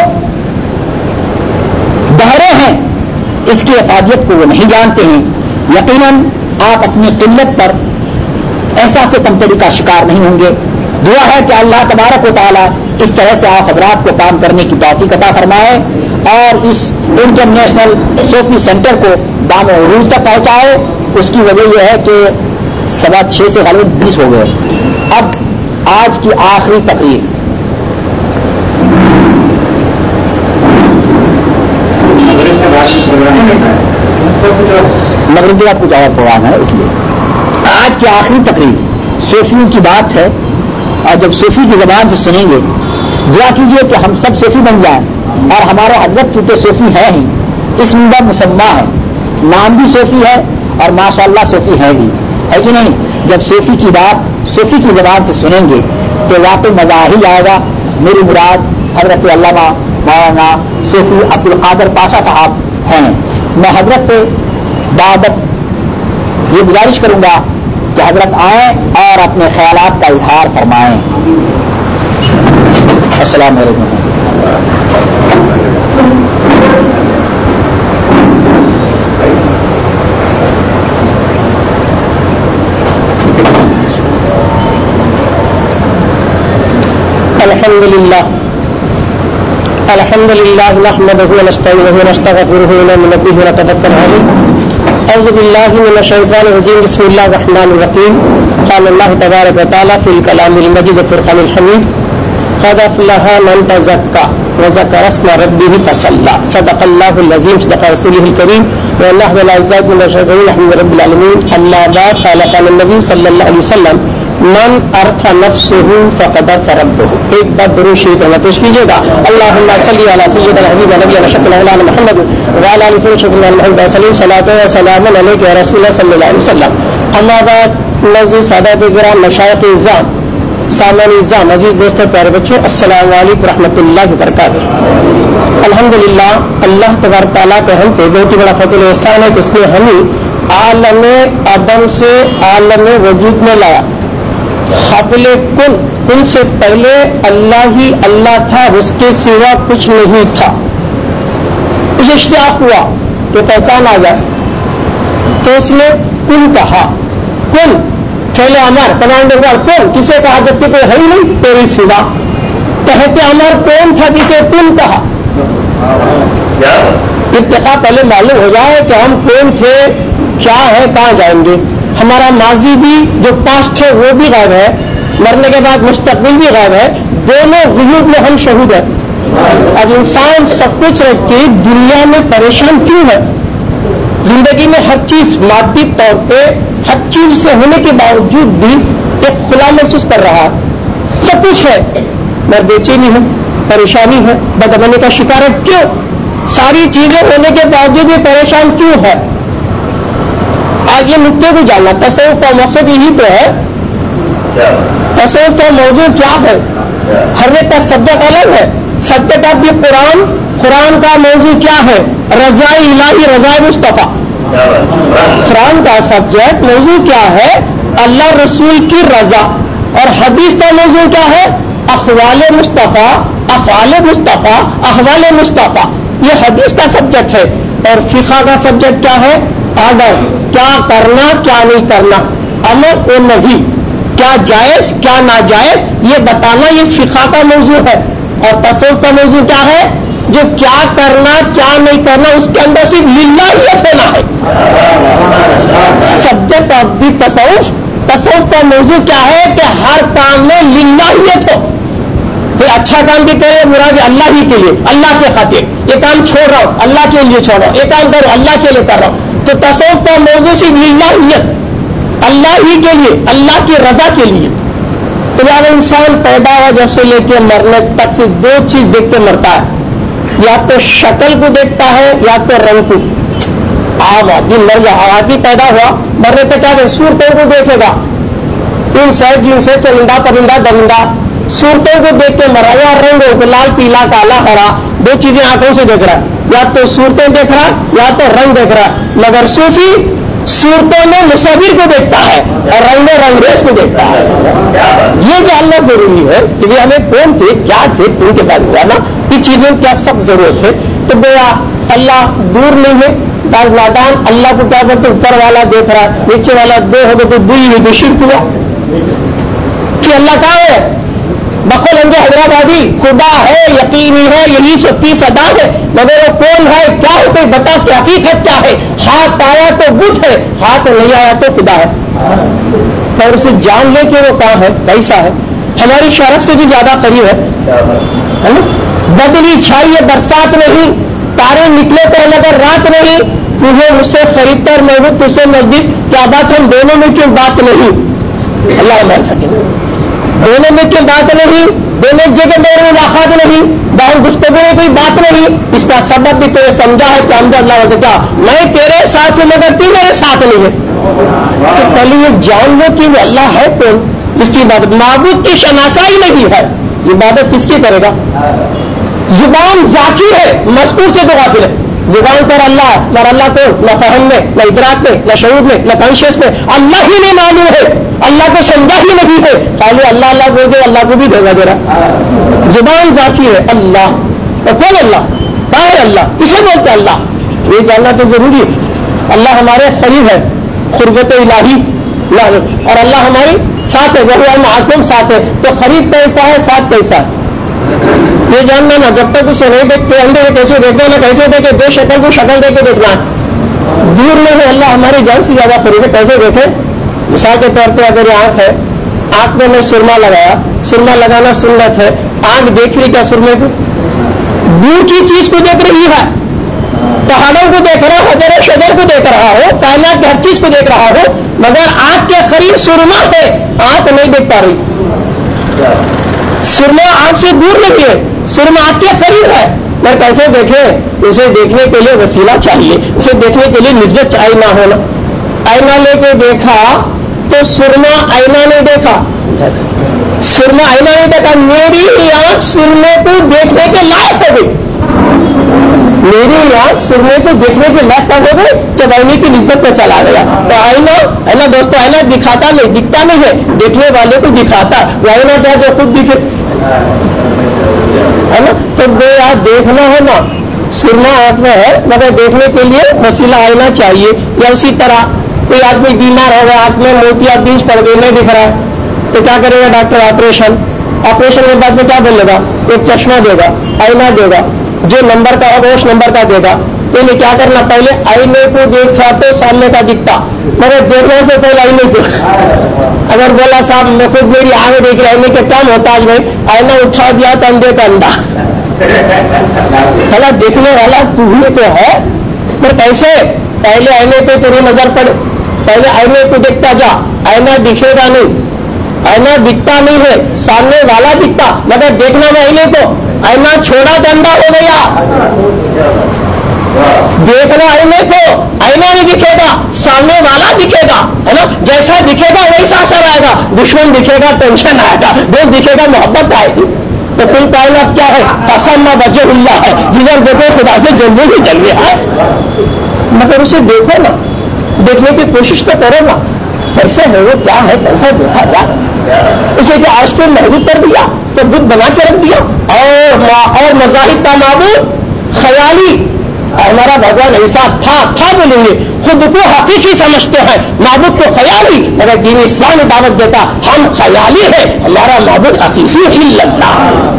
بہرے ہیں، اس کی افادیت کو وہ نہیں جانتے ہیں۔ یقیناً آپ اپنی قلت پر احساس کمتری کا شکار نہیں ہوں گے۔ دعا ہے کہ اللہ تبارک و تعالی اس طرح سے آپ حضرات کو کام کرنے کی توفیق عطا فرمائے اور اس انٹرنیشنل صوفی سینٹر کو دام عروج تک پہنچائے۔ اس کی وجہ یہ ہے کہ 6:15 سے غالباً 20 ہو گئے۔ اب آج کی آخری تقریر مغرب کے بعد کچھ اور پروگرام ہے، اس لیے آج کی آخری تقریر صوفیوں کی بات ہے۔ اور جب صوفی کی زبان سے سنیں گے دعا کیجئے کہ ہم سب صوفی بن جائیں، اور ہمارے حضرت چونکہ صوفی ہے ہی، اسم کا مسمہ ہے، نام بھی صوفی ہے اور ماشاءاللہ صوفی ہے بھی، ہے کہ نہیں؟ جب صوفی کی بات صوفی کی زبان سے سنیں گے تو واقعی مزہ ہی آئے گا۔ میری مراد حضرت علامہ مولانا صوفی عبد القادر پاشا صاحب ہیں. میں حضرت سے بابت یہ گزارش کروں گا کہ حضرت آئیں اور اپنے خیالات کا اظہار فرمائیں. السلام علیکم. الحمد لله نحمده ونستعينه ونستغفره ونؤمن به ونتوكل عليه. أعوذ بالله من الشيطان الرجيم. بسم الله الرحمن الرحيم. قال الله تبارك وتعالى في الكلام المجيد والفرقان الحميد قد أفلح من تزكى وذكر اسم ربه فصلى. صدق الله العظيم. صدق رسوله الكريم. والله ولا يزال من الشيطان الحمد رب العالمين. أما بعد قال النبي صلى الله عليه وسلم من عرف نفسه فقد عرف ربه. ایک بات ضرور شریف میں پیش کیجیے گا. اللهم صل على سيدنا الحبيب نبي وشفيع مولانا محمد وعلى آله وصحبه محمد وسلم صلاة وسلام عليك يا رسول الله صلى الله عليه وسلم. اما بعد معزز سادات کرام مشائخ اعزام سامعین اعزام عزیز دوستوں پیارے بچوں السلام علیکم ورحمۃ اللہ وبرکاتہ. الحمدللہ اللہ تبارک تعالیٰ کا ہم پہ بہت ہی بڑا فضل و احسان ہے کہ اس نے ہمیں عالم عدم سے عالم وجود میں لایا. قبل کن سے پہلے اللہ ہی اللہ تھا, اس کے سوا کچھ نہیں تھا. اسے اشتیاق ہوا کہ پہچان آ جائے تو اس نے کن کہا. کن فعل امر کمانڈ کون کسے کہا جبکہ کوئی ہے ہی نہیں تیری سوا. تحت امر کون تھا جسے کن کہا. ارتقا پہلے معلوم ہو جائے کہ ہم کون تھے, کیا ہے, کہاں جائیں گے. ہمارا ماضی بھی جو پاسٹ ہے وہ بھی غائب ہے, مرنے کے بعد مستقبل بھی غائب ہے. دونوں غیوب میں ہم شہود ہیں. آج انسان سب کچھ رکھ کے دنیا میں پریشان کیوں ہے؟ زندگی میں ہر چیز مادی طور پہ ہر چیز سے ہونے کے باوجود بھی ایک خلا محسوس کر رہا ہے. سب کچھ ہے مگر بے چینی ہے, پریشانی ہے, بدامنی کا شکار ہے. کیوں؟ ساری چیزیں ہونے کے باوجود بھی پریشان کیوں ہے؟ آج یہ نقطے کو جاننا. تصوف کا مقصد یہی تو ہے. تصوف کا موضوع کیا ہے؟ ہر ایک کا سبجیکٹ الگ ہے. سبجیکٹ آپ کی قرآن کا موضوع کیا ہے؟ رضا الہی, رضا مصطفیٰ. قرآن کا سبجیکٹ موضوع کیا ہے؟ اللہ رسول کی رضا. اور حدیث کا موضوع کیا ہے؟ اقوال مصطفیٰ, افعال مصطفیٰ, احوال مصطفیٰ. یہ حدیث کا سبجیکٹ ہے. اور فقہ کا سبجیکٹ کیا ہے؟ آرڈر, کیا کرنا کیا نہیں کرنا, امر و نہی, کیا جائز کیا ناجائز, یہ بتانا یہ فقہ کا موضوع ہے. اور تصوف کا موضوع کیا ہے؟ جو کیا کرنا کیا نہیں کرنا اس کے اندر صرف للہیت ہونا ہے. سبجیکٹ آف دی تصوف کا موضوع کیا ہے کہ ہر کام میں للہیت ہو. پھر اچھا کام بھی کرے, برا بھی اللہ ہی کے لیے, اللہ کے خاطر. یہ کام چھوڑ رہا ہوں اللہ کے لیے چھوڑ رہا ہوں, یہ کام کرو اللہ کے لیے کر رہا ہوں. تو تصوف کا موضوع صرف للہیت, اللہ ہی کے لیے, اللہ کی رضا کے لیے. تو جب انسان پیدا ہوا جب سے لے کے مرنے تک سے دو چیز دیکھ کے مرتا ہے. یا تو شکل کو دیکھتا ہے یا تو رنگ کو. عام آدمی مر جائے, آدمی پیدا ہوا مرنے پہ کیا صورتوں کو دیکھے گا, ان سے جن سے چرندہ پرندہ درندہ صورتوں کو دیکھ کے مرا. یا رنگوں کو لال پیلا کالا ہرا, دو چیزیں آنکھوں سے دیکھ رہا ہے, یا تو صورتیں دیکھ رہا یا تو رنگ دیکھ رہا. مگر صوفی صورتوں میں مصور کو دیکھتا ہے اور رنگ میں رنگریز کو دیکھتا ہے. یہ جاننا ضروری ہے کہ ہمیں کون تھے, کیا تھے, ان کے بعد جانا یہ چیزوں کیا سخت ضرورت ہے. تو گویا اللہ دور نہیں ہے. بعض نادان اللہ کو کیا کرتے اوپر والا دیکھ رہا, نیچے والا دو ہو گئے تو دوئی ہوئی تو شرک ہوا. کہ اللہ کہاں ہے؟ بخل انجے حیدرآبادی خدا ہے, یقینی ہے, یہی سچی صدا ہے, مگر وہ کون ہے, کیا ہے, کوئی بتا اس کی حقیقت کیا ہے. ہاتھ آیا تو بت ہے, ہاتھ نہیں آیا تو خدا ہے. اور اسے جان لے کہ وہ کہاں ہے, کیسا ہے. ہماری شرک سے بھی زیادہ قریب ہے. بدلی چھائی ہے برسات نہیں, تارے نکلے تو مگر رات نہیں. تجھے مجھ سے خریدتا اور محبوب تجھ سے نزدیک, کیا بات ہم دونوں میں کیوں بات نہیں. اللہ مار سکے دونوں میں کیوں بات نہیں, دونوں جگہ میرے ملاقات نہیں, باہر گفتگو میں کوئی بات نہیں. اس کا سبب بھی تو سمجھا ہے کہ ہم اللہ کیا میں تیرے ساتھ ہوں مگر تو میرے ساتھ نہیں ہے. تو پہلے یہ جان لو کہ وہ اللہ ہے کون, جس کی عبادت معبود کی شناسائی نہیں ہے. عبادت کس کی کرے گا؟ زبان ذاکر ہے، مذکور سے تو غافل ہے. زبان پر اللہ ہے، نہ اللہ کو نہ فہم میں، نہ ادراک میں، نہ شعور میں، نہ کانشیس میں. اللہ ہی نہیں معلوم ہے، اللہ کو سمجھا ہی نہیں ہے. خالی اللہ اللہ بول دے، اللہ کو بھی دھوکہ دے رہا. زبان ذاکر ہے اللہ. اور کون اللہ؟ باہر اللہ، اسے بولتے اللہ. یہ جاننا تو ضروری ہے. اللہ ہمارے قریب ہے، قربت الہی، اور اللہ ہماری ساتھ ہے، وہ محکم ساتھ ہے. تو قریب کیسا ہے، ساتھ کیسا ہے، یہ جاننا نا. جب تک اسے نہیں دیکھتے، اندھے کیسے دیکھنا، نہ کیسے دیکھے، بے شکل کو شکل دے کے دیکھنا. دور میں ہے اللہ ہماری جان سے زیادہ قریب ہے. کیسے دیکھے؟ مثال کے طور پہ اگر یہ آنکھ ہے، آنکھ میں نے سرما لگایا، سرما لگانا سنت ہے. آنکھ دیکھ رہی کیا سرمے کو؟ دور کی چیز کو دیکھ رہی ہے. پہاڑوں کو دیکھ رہا ہو، حجر شجر کو دیکھ رہا ہو، کائنات کی ہر چیز کو دیکھ رہا ہو، مگر آنکھ کے قریب سرما ہے، آنکھ نہیں دیکھ پا رہی. سرما آنکھ سے دور نہیں ہے، سرما آنکھ کے قریب ہے. مگر کیسے دیکھے؟ اسے دیکھنے کے لیے وسیلہ چاہیے، اسے دیکھنے کے لیے نسبت آئینہ ہونا. آئینہ لے کے دیکھا تو سرما آئینہ نہیں دیکھا، سرما آئینہ نہیں دیکھا. میری آنکھ سرمے کو دیکھنے کے لائق ہو گئی، میری آنکھ سرمے کو دیکھنے کے لائق ہو گئی جب آئینے کی نسبت میں چلا گیا. تو آئینہ دوستو، آئینہ دکھاتا نہیں، دکھتا نہیں ہے، دیکھنے والے کو دکھاتا. وہ آئینہ کیا جو خود دکھے، ہے نا. تو دیکھنا ہے نا، سرما آنکھ میں ہے مگر دیکھنے کے لیے وسیلہ آئینہ چاہیے. یا اسی طرح کوئی آدمی بیمار ہو گیا، آنکھ میں موتیا بیج پڑ گئی، نہیں دکھ رہا ہے، تو کیا کرے گا ڈاکٹر؟ آپریشن. آپریشن کے بعد میں کیا بولے گا؟ ایک چشمہ دے گا، آئینہ دے گا، جو نمبر کا ہوگا اس نمبر کا دے گا. تو انہیں کیا کرنا؟ پہلے آئینے کو دیکھا تو سامنے کا دکھتا، مگر دیکھنے سے پہلے آئینے کو. اگر بولا صاحب میں خود میری آنکھ دیکھ رہی، آئینے کے کیا محتاج بھائی، آئینہ اٹھا دیا تو اندھے کا اندھا. بھلا دیکھنے والا تو ہی تو ہے، پر کیسے؟ پہلے آئینے پہ تیری نظر پڑے، پہلے آئینے کو دیکھتا جا. آئینہ دکھے گا نہیں، آئینہ دکھتا نہیں ہے، سامنے والا دکھتا، مگر دیکھنا میں آئینے کو. آئینہ چھوڑا تو اندھا ہو گیا. دیکھنا آئینے کو، آئینہ نہیں دکھے گا، سامنے والا دکھے گا، ہے نا. جیسا دکھے گا ویسا اثر آئے گا. دشمن دکھے گا ٹینشن آئے گا، دوست دکھے گا محبت آئے گی. تو کل کائنات کیا ہے؟ قسم وجہ اللہ ہے، جدھر دیکھو خدا کے جلوے ہی جلوے ہے. مگر اسے دیکھو نا، دیکھنے کی کوشش تو کرو نا، کیسے ہے وہ، کیا ہے، کیسا دیکھا جائے. اسے کہ آج کو محبوب کر دیا تو بت بنا کے رکھ دیا، اور مذاہب کا معبود خیالی. ہمارا بھگوان ایسا تھا بولیں گے، خود کو حقیقی سمجھتے ہیں، معبود کو خیالی. مگر دین اسلام دعوت دیتا ہم خیالی ہے، ہمارا معبود حقیقی ہی اللہ.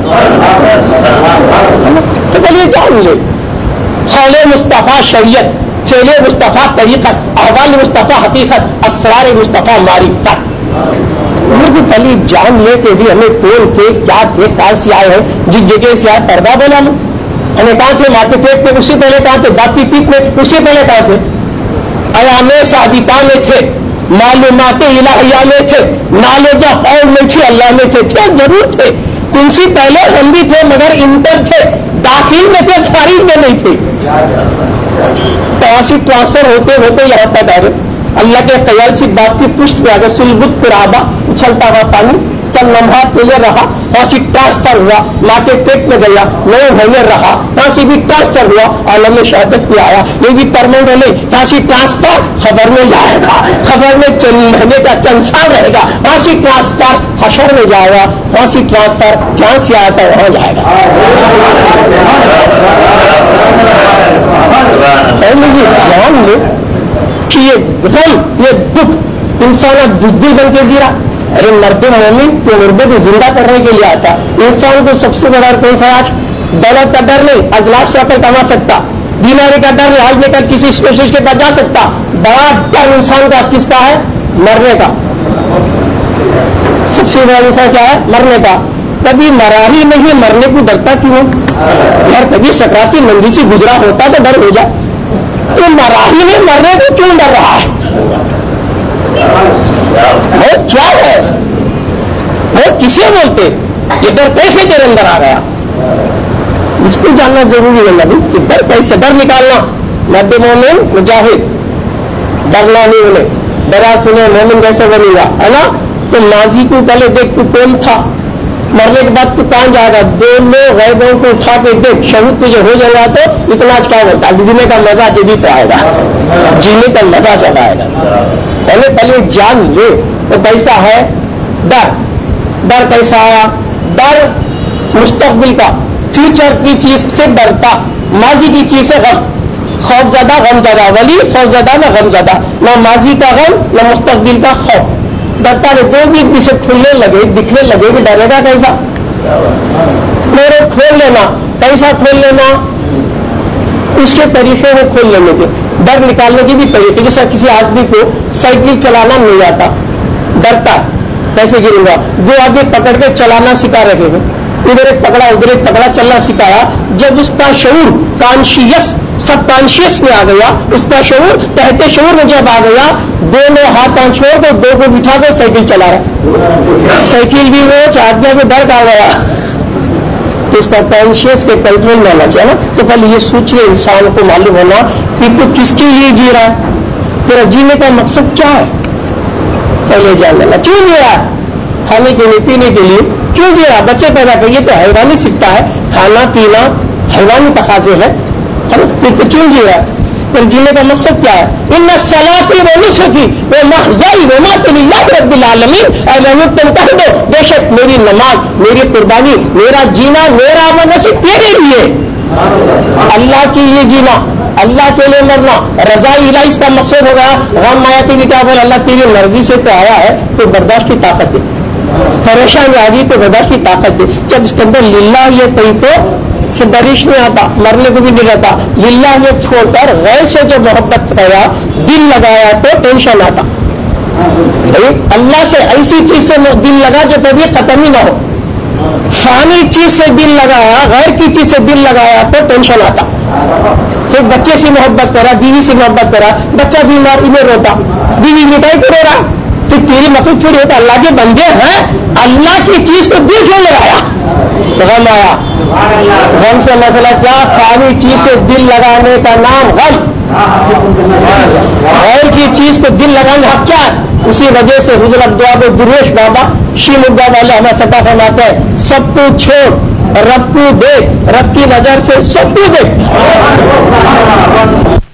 تو چلیے جان لے، قول مصطفیٰ شریعت، فعل مصطفیٰ طریقت، احوال مصطفیٰ حقیقت، اسرار مصطفیٰ معرفت. یہ بھی پہلی جان لے کے بھی ہمیں کون تھے، کیا تھے، کہاں سے آئے ہیں. جس جگہ سے آئے پردہ بولا نا، ہمیں کہاں تھے؟ ماں کے پیٹ میں، اس سے پہلے کہاں تھے؟ باپ کی پیٹ میں، اس سے پہلے کہاں تھے؟ ایام ثابتہ میں تھے، معلومات الہیہ میں تھے، نالج قول میں تھے، اللہ میں تھے. ضرور تھے، ان سے پہلے ہم بھی تھے، مگر انٹر تھے، داخل میں تھے، خارج میں نہیں تھے. تواسط ٹرانسفر ہوتے ہوتے یہاں تک آ گئے. اللہ کے خیال سے باپ کی پشت پہ آ گئے، سلبت قرابہ، اچھلتا ہوا پانی چند لمحات کے لیے رہا، وہاں سے ٹرانسفر ہوا، ماں کے پیٹ میں گیا، 9 مہینے رہا، وہاں سے بھی ٹرانسفر ہوا، عالم شہادت میں آیا. یہ بھی پرمنٹ نہیں، وہاں سے ٹرانسفر خبر میں جائے گا، خبر میں چند مہینے کا چند سال رہے گا، وہاں سے ٹرانسفر حشر میں جائے گا، وہاں سے ٹرانسفر جہاں سے آیا تھا وہاں جائے گا. جان لے کہ یہ غم، یہ دکھ انسان بزدل بن کے جیرا. ارے مرد مومن تو مردے کو زندہ کرنے کے لیے آتا. انسان کو سب سے بڑا کون سا؟ آج دولت کا ڈر نہیں، آج لاش چوکر کما سکتا، بیماری کا ڈر نہیں، آج لے کر کسی اسپیشلسٹ کے پاس جا سکتا. بڑا ڈر انسان کا آج کس کا ہے؟ مرنے کا. سب سے بڑا انسان کیا ہے؟ مرنے کا. کبھی مرا ہی نہیں، مرنے کو ڈرتا کیوں؟ اور کبھی سکراتی منزل سے گزرا ہوتا تو ڈر ہو جائے. تو مرا ہی نہیں، مرنے کو کیوں ڈر رہا ہے؟ بہت کیا ہے، بہت کسے بولتے، یہ ڈر کیسے تیرے اندر آ گیا؟ اس کو جاننا ضروری ہے نبی کہ ڈر کیسے، ڈر نکالنا. مرد مومن مجاہد، ڈرنا نہیں انہیں، ڈرا سنے مومن کیسے بنے گا، ہے نا. تو ماضی کو پہلے دیکھ تو کون تھا، مرنے کے بعد تو کہاں جائے گا؟ دونوں غیبوں کو اٹھا کے دیکھ، شہید تجھے ہو جائے گا تو اتنا کیا بولتا ہے؟ جینے کا مزہ چلی تو آئے گا، جینے کا مزہ چلا آئے گا۔ پہلے جان لے تو کیسا ہے ڈر؟ ڈر کیسا آیا؟ ڈر مستقبل کا، فیوچر کی چیز سے ڈرتا، ماضی کی چیز سے غم، خوف زدہ غم زدہ، ولی خوف زدہ نہ غم زدہ، نہ ماضی کا غم نہ مستقبل کا خوف، ڈرتا رہے۔ دو بھی اسے کھلنے لگے دکھنے لگے کہ ڈرے گا کیسا؟ میرے کھول لینا، کیسا کھول لینا؟ اس کے طریقے کو کھول لینے کے، ڈر نکالنے کے بھی طریقے، جیسا کسی آدمی کو سائیکل چلانا نہیں آتا، ڈرتا کیسے گروں گا، جو آدمی پکڑ کے چلانا سکھا رہے ہیں، ادھر ایک پکڑا ادھر ایک پکڑا چلنا سکھایا، جب اس کا شعور کانشیس سب کانشیس میں آ گیا، اس کا شعور کہتے شعور میں جب آ گیا، دونوں ہاتھ چھوڑ دو، دو کو بٹھا کر سائیکل چلا رہا، سائیکل بھی وہ آدمی کو ڈر کا گیا، تو اس کا کانشیس کے کنٹرول میں آنا چاہیے نا۔ تو پہلے یہ سوچیے، انسان کو معلوم ہونا کہ تو کس کے لیے جی رہا ہے، تیرا جینے کا مقصد کیا ہے، پہلے جان لینا۔ کیوں جی رہا؟ کھانے کے لیے، پینے کے لیے کیوں جی رہا؟ بچے پیدا کریے تو حیوانی سیکھتا ہے، کھانا پینا حیوانی تقاضے ہے، تو کیوں جی رہا؟ پھر جینے کا مقصد کیا ہے؟ ان صلاتی و نسکی و محیائی و مماتی للہ رب العالمین، اے محمود تم کہہ دو بے شک میری نماز، میری قربانی، میرا جینا، میرا مناسب تیرے لیے، اللہ کے لیے جینا، اللہ کے لیے مرنا، رضا الہی اس کا مقصد ہوگا۔ غم آیاتی بھی کیا بول، اللہ تیری مرضی سے تو آیا ہے تو برداشت کی طاقت ہے، پریشانی آ گئی تو برداشت کی طاقت ہے۔ جب اس کے اندر للہ یہ کہیں تو بارش نہیں آتا، مرنے کو بھی نہیں رہتا، للہ یہ چھوڑ کر غیر سے جو محبت کیا، دل لگایا تو ٹینشن آتا۔ اللہ سے ایسی چیز سے دل لگا جو کبھی ختم ہی نہ ہو، فانی چیز سے دل لگایا، غیر کی چیز سے دل لگایا تو ٹینشن آتا۔ پھر بچے سے محبت کرا، بیوی سے محبت کرا، بچہ بیمار میں روتا، بیوی مٹائی کو رو رہا، پھر تیری مخلوق چھوڑی ہوتا، اللہ کے بندے ہیں، اللہ کی چیز کو دل کیوں لگایا؟ غم آیا، غم سے مسئلہ کیا؟ فانی چیز سے دل لگانے کا نام غم، غیر کی چیز کو دل لگانے حق کیا ہے؟ اسی وجہ سے حضور عبداللہ کو درویش بابا شی مدعا والے ہمیں سطح فرماتے ہیں، سب کو چھوڑ رب کو دیکھ، رب کی نظر سے سب کو دیکھ۔